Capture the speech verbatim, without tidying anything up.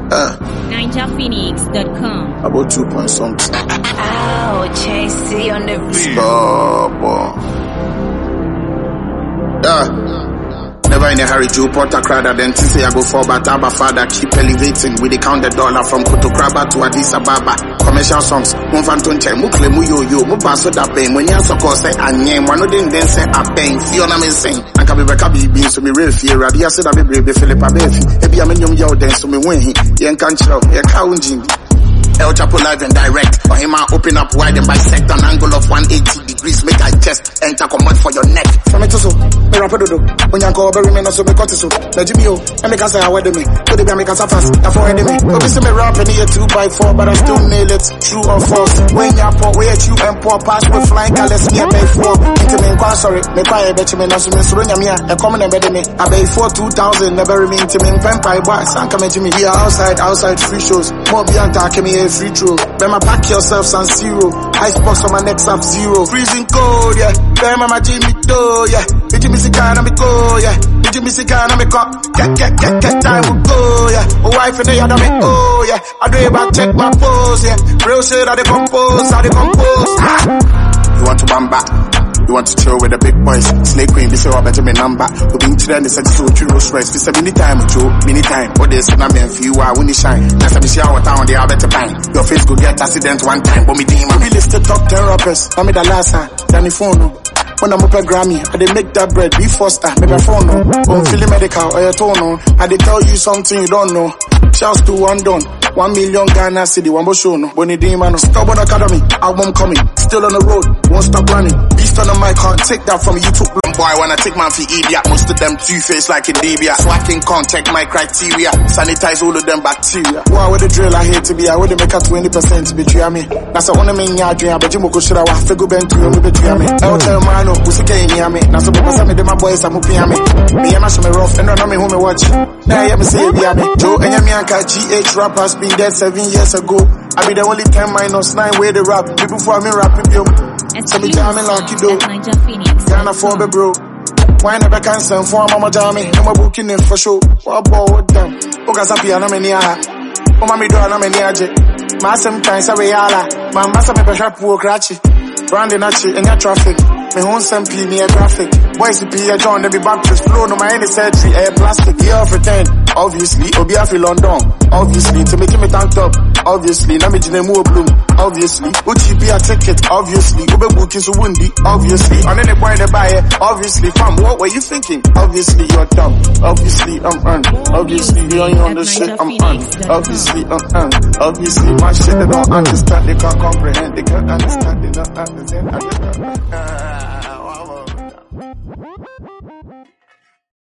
Uh. Ninja Phoenix dot com. About two point something. Oh, Chasey on the beat. Stop. Uh. Never in a hurry, Joe Porter crowd, then to say I go for but Abba father, keep elevating. We they count the dollar from Koto Kraba to Addis Ababa. Commercial songs, Mumfanton Che, Mukle Muyo Yo, Mubaso da Pain, when you so call say and name, one of them then say a pain, Fiona me sing. And can be back being so me real fear, Rabia said I be brave, Philip Abefi, Ebi Amenium Yo, then so me win him, Yen can't show, Yen Kaunjin. El Chapo live and direct. Or him I open up wide and bisect an angle of one hundred eighty degrees. Make I chest enter command for your neck. From it to so, me rap do. When you call bury me no so me cut it so. Let me yo, and make us say I wear me. Could it be make us fast? I for me. Obviously me rap in here two by four, but I still nail it. True or false? When you pour where you and pour pass with flying colors near pay four. Into me quite sorry. Me quite bet me no so me surunya me a come and bed me. I pay for two thousand never me into me pen pie box and come to me. We are outside outside free shows. More beyond talking me free throw. Bema pack yourself San Zero. Icebox on my neck up zero. Freezing cold, yeah. Bema my Jimmy do, yeah. Did you miss a car? I'm go, yeah. Did you miss a car? I'm go. Get, get, get, get time will go, yeah. A wife and the other me, oh, yeah. I do about check my pose, yeah. Real shit, I the compose, I the compose. Ah. You want to bamba? You want to chill with the big boys? Snake Queen, this is what better me number. We've been to them, they said, so true, Rolls Royce. This is many time, Joe, many time. What they say, I'm in for you, I win the shine. That's a mission, what town, they are better bang. Your face could get accident one time, but me damn, I'm listed top ten rappers. I'm in the last time, Danny Fono. When I'm up a Grammy, I they make that bread, be Foster, maybe a phone, no. I'm feeling medical, or your tone, no. I they tell you something you don't know. Shouts to one done. One million Ghana city, one more show, no. Bonnie Demano, Stubborn Academy, album coming. Still on the road, won't stop running. Beast on the mic, can't take that from you. Took long boy, when I take man for idiot. Most of them two-faced like in Debia. So I can contact my criteria. Sanitize all of them bacteria. Wow, with the drill, I hate to be. I would make a twenty percent betray me. That's the only thing I dream. But you go should I have to go back to you, betray me. I'll tell man, no, who's again near me. Now, so because I'm my boys, I'm up here. Me, me, I'm me rough, and I know me who me watch. Now, I am say, yeah, me. Joe, and I'm G H rappers been dead seven years ago. I be the only ten minus nine way they rap. People for me rapping, yo. So me jamming like you do. Ghana for me, bro. Why never can send for mama jammy? I'm a booking in for sure. What about them? Oga sapi ana me niya. O mami do ana me niya je. Ma sometimes I yala. Ma massa me pressure poor cratchy. Branding achi in your traffic. Me home sempi me a graphic. Boys be a John, they be Baptist flow. No my any surgery, air plastic. Yeah, pretend. Obviously, Obi Afi London. Obviously, to make me tank top. Obviously, na me jine mo bloom. Obviously, Uchi be a ticket. Obviously, Ube booking so windy. Obviously, on any boy they buy it. Obviously, fam, what were you thinking? Obviously, you're dumb. Obviously, I'm on. Obviously, you on on the shit, I'm on. Obviously, I'm on. Obviously, my shit they don't understand, they can't comprehend, they can't understand, they don't understand. Uh,